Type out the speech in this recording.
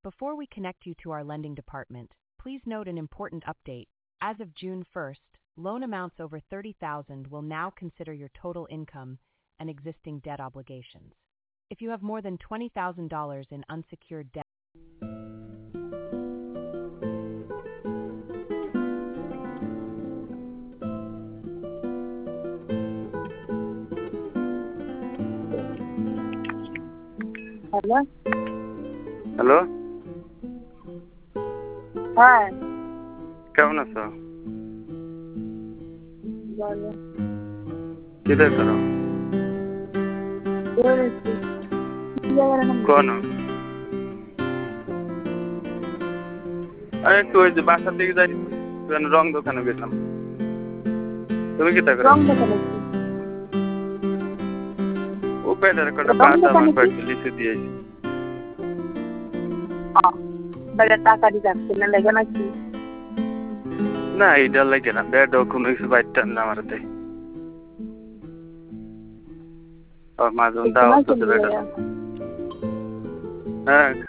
Before we connect you to our lending department, please note an important update. As of June 1st, loan amounts over $30,000 will now consider your total income and existing debt obligations. If you have more than $20,000 in unsecured debt, hello, hello, হ্যাঁ কেমন আছো? বলো। কি করো? বেরোচ্ছি। কি জায়গার নাম? কোন? আরে একটু ওই যে বাসার দিকে যাই, রং দোকানে গেলাম। তুমি কি করো? রং দোকানে কি? ও পেটার কটা রং বাদাম আর দোকানে কি? কয়েকটা লিচু দিয়েছি। বেটা টাকা দিতে আসছে না, লেগে নাকি? না এইটা লাগে না, বেড কোনো কিছু বাইরটান না আমার দেয়। মাঝে দাও তো বেটা। হ্যাঁ